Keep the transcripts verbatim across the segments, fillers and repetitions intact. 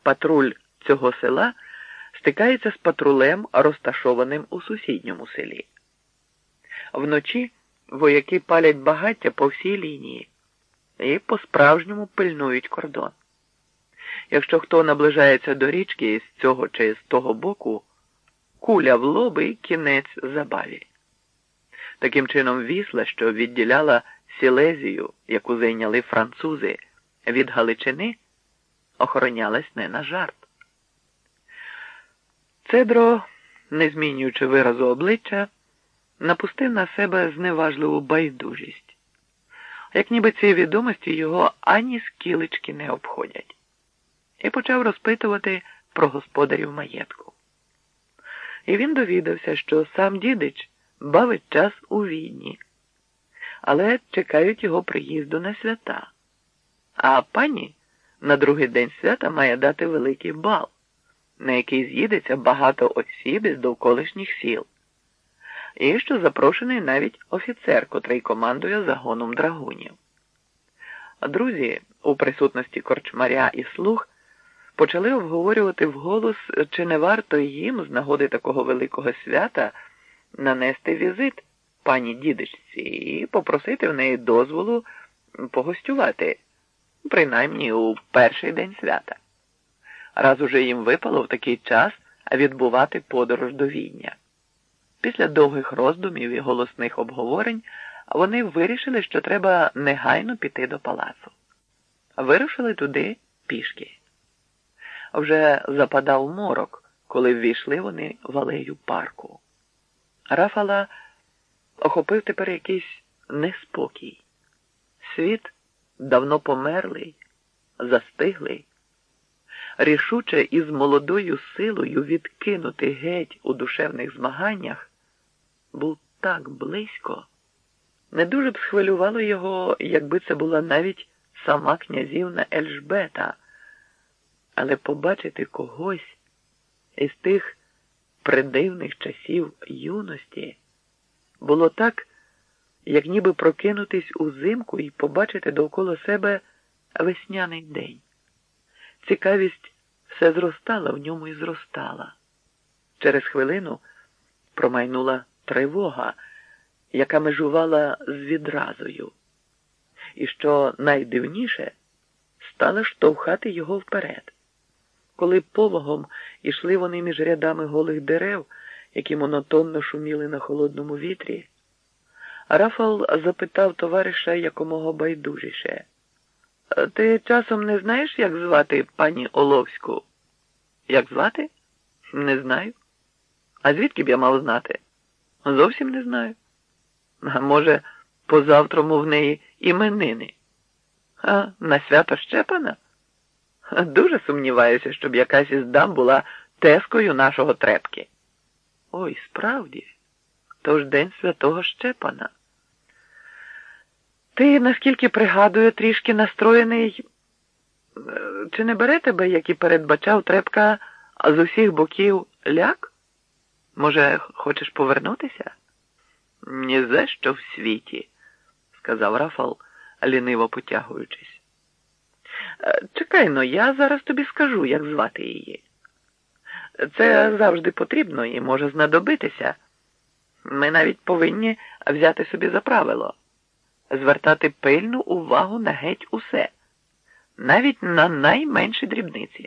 патруль цього села стикається з патрулем, розташованим у сусідньому селі. Вночі вояки палять багаття по всій лінії і по-справжньому пильнують кордон. Якщо хто наближається до річки з цього чи з того боку, куля в лоб і кінець забаві. Таким чином Вісла, що відділяла Сілезію, яку зайняли французи, від Галичини, охоронялась не на жарт. Цедро, не змінюючи виразу обличчя, напустив на себе зневажливу байдужість, як ніби ці відомості його ані скілечки не обходять, і почав розпитувати про господарів маєтку. І він довідався, що сам дідич бавить час у Відні, але чекають його приїзду на свята, а пані на другий день свята має дати великий бал, на який з'їдеться багато осіб із довколишніх сіл, і що запрошений навіть офіцер, котрий командує загоном драгунів. Друзі, у присутності корчмаря і слуг, почали обговорювати вголос, чи не варто їм з нагоди такого великого свята нанести візит пані дідичці і попросити в неї дозволу погостювати, принаймні у перший день свята. Раз уже їм випало в такий час відбувати подорож до Відня. Після довгих роздумів і голосних обговорень вони вирішили, що треба негайно піти до палацу. Вирушили туди пішки. Вже западав морок, коли ввійшли вони в алею парку. Рафала охопив тепер якийсь неспокій. Світ давно померлий, застиглий, рішуче і з молодою силою відкинути геть у душевних змаганнях, був так близько. Не дуже б схвилювало його, якби це була навіть сама князівна Ельжбета, але побачити когось із тих придивних часів юності було так, як ніби прокинутись узимку і побачити довкола себе весняний день. Цікавість все зростала в ньому і зростала. Через хвилину промайнула тривога, яка межувала з відразою. І що найдивніше, стала штовхати його вперед. Коли повагом ішли вони між рядами голих дерев, які монотонно шуміли на холодному вітрі, Рафал запитав товариша якомога байдужіше: «Ти часом не знаєш, як звати пані Оловську?» «Як звати? Не знаю. А звідки б я мав знати?» «Зовсім не знаю. А може, позавтрому в неї іменини?» «А на свято Щепана? Дуже сумніваюся, щоб якась із дам була тескою нашого Трепки». «Ой, справді, то ж день святого Щепана. Ти, наскільки пригадую, трішки настроєний. Чи не бере тебе, як і передбачав Трепка, з усіх боків ляк? Може, хочеш повернутися?» «Ні за що в світі», – сказав Рафал, ліниво потягуючись. «Чекай, но я зараз тобі скажу, як звати її. Це завжди потрібно і може знадобитися. Ми навіть повинні взяти собі за правило звертати пильну увагу на геть усе, навіть на найменші дрібниці.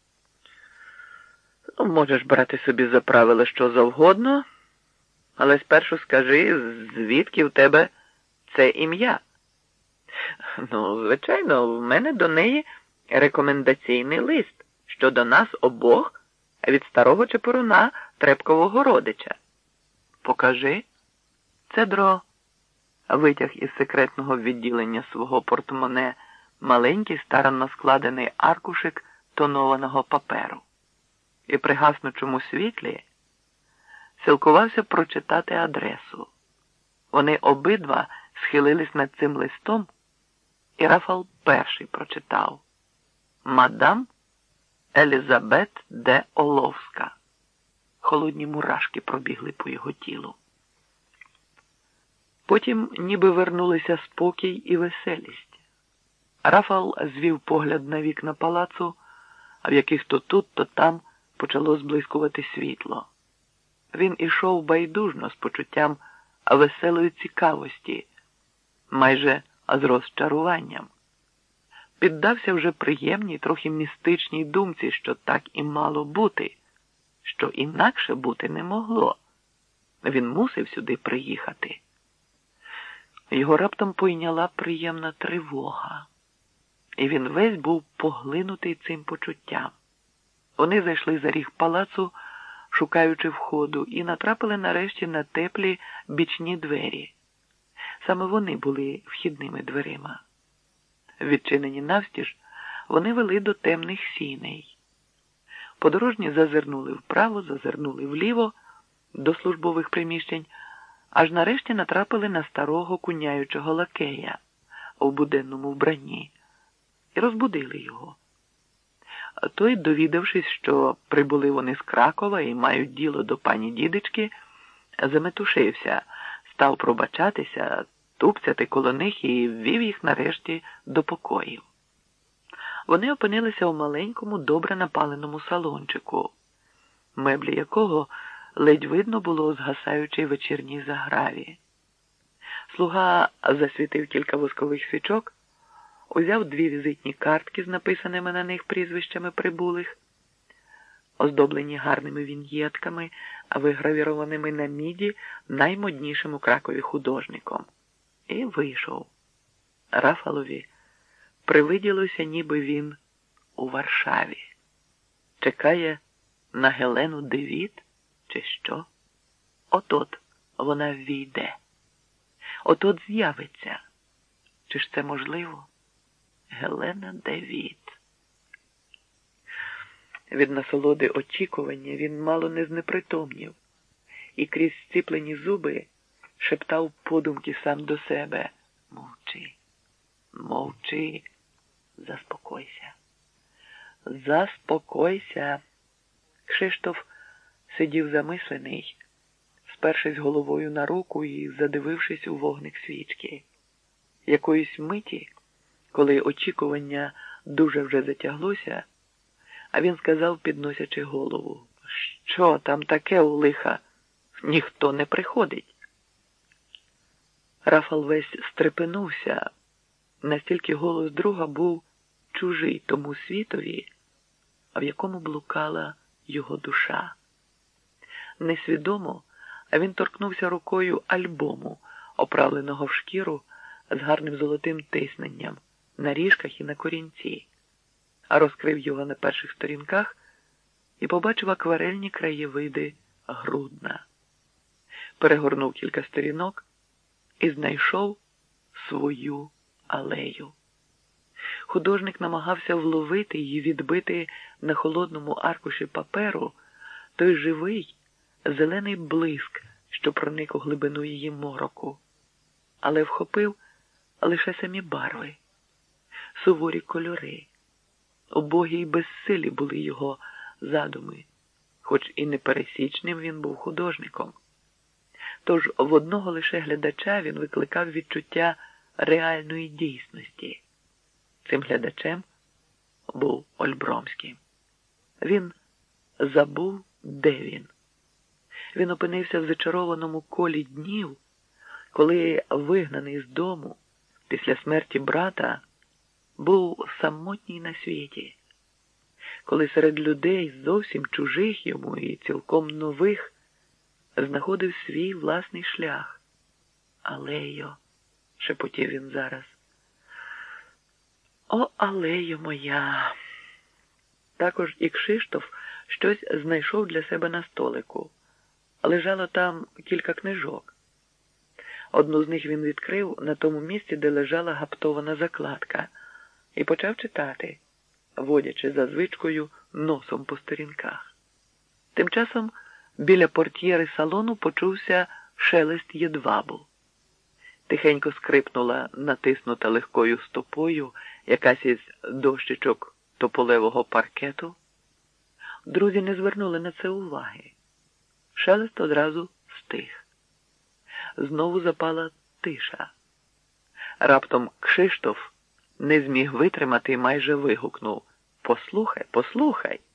Ну, можеш брати собі за правило що завгодно, але спершу скажи, звідки в тебе це ім'я?» «Ну, звичайно, в мене до неї рекомендаційний лист щодо нас обох від старого чепуруна Трепкового родича». «Покажи». Цедро витяг із секретного відділення свого портмоне маленький старанно складений аркушик тонованого паперу і при гаснучому світлі силкувався прочитати адресу. Вони обидва схилились над цим листом, і Рафал перший прочитав: «Мадам Елізабет де Оловська». Холодні мурашки пробігли по його тілу. Потім ніби вернулися спокій і веселість. Рафал звів погляд на вікна палацу, а в яких то тут, то там почало зблискувати світло. Він ішов байдужно з почуттям веселої цікавості, майже з розчаруванням. Піддався вже приємній, трохи містичній думці, що так і мало бути, що інакше бути не могло. Він мусив сюди приїхати. Його раптом пойняла приємна тривога, і він весь був поглинутий цим почуттям. Вони зайшли за ріг палацу, шукаючи входу, і натрапили нарешті на теплі бічні двері. Саме вони були вхідними дверима. Відчинені навстіж, вони вели до темних сіней. Подорожні зазирнули вправо, зазирнули вліво, до службових приміщень, аж нарешті натрапили на старого куняючого лакея у буденному вбранні і розбудили його. Той, довідавшись, що прибули вони з Кракова і мають діло до пані дідички, заметушився, став пробачатися, тупцяти коло них і ввів їх нарешті до покоїв. Вони опинилися у маленькому, добре напаленому салончику, меблі якого ледь видно було згасаючи вечірній заграві. Слуга засвітив кілька воскових свічок, узяв дві візитні картки з написаними на них прізвищами прибулих, оздоблені гарними віньєтками, вигравірованими на міді наймоднішим у Кракові художником, і вийшов. Рафалові привиділося, ніби він у Варшаві. Чекає на Гелену де Віт, чи що? От-от вона ввійде. От-от з'явиться. Чи ж це можливо? Гелена де Віт. Від насолоди очікування він мало не знепритомнів і крізь зціплені зуби шептав подумки сам до себе: мовчи, мовчи, заспокойся, заспокойся. Кшиштоф сидів замислений, спершись головою на руку і задивившись у вогник свічки. Якоїсь миті, коли очікування дуже вже затяглося, а він сказав, підносячи голову: що там таке у лиха? Ніхто не приходить. Рафал весь стрепенувся, настільки голос друга був чужий тому світові, в якому блукала його душа. Несвідомо, а він торкнувся рукою альбому, оправленого в шкіру з гарним золотим тисненням на ріжках і на корінці, а розкрив його на перших сторінках і побачив акварельні краєвиди Грудна. Перегорнув кілька сторінок і знайшов свою алею. Художник намагався вловити і відбити на холодному аркуші паперу той живий, зелений блиск, що проник у глибину її мороку, але вхопив лише самі барви, суворі кольори. Убогі й безсилі були його задуми, хоч і непересічним він був художником. Тож в одного лише глядача він викликав відчуття реальної дійсності. Цим глядачем був Ольбромський. Він забув, де він. Він опинився в зачарованому колі днів, коли, вигнаний з дому після смерті брата, був самотній на світі, коли серед людей зовсім чужих йому і цілком нових знаходив свій власний шлях. «Алею», – шепотів він зараз. «О, алею моя!» Також і Кшиштоф щось знайшов для себе на столику. Лежало там кілька книжок. Одну з них він відкрив на тому місці, де лежала гаптована закладка, і почав читати, водячи за звичкою носом по сторінках. Тим часом біля портьєри салону почувся шелест єдвабу. Тихенько скрипнула натиснута легкою стопою якась із дощечок тополевого паркету. Друзі не звернули на це уваги. Шелест одразу стих. Знову запала тиша. Раптом Кшиштоф не зміг витримати і майже вигукнув: Послухай, послухай.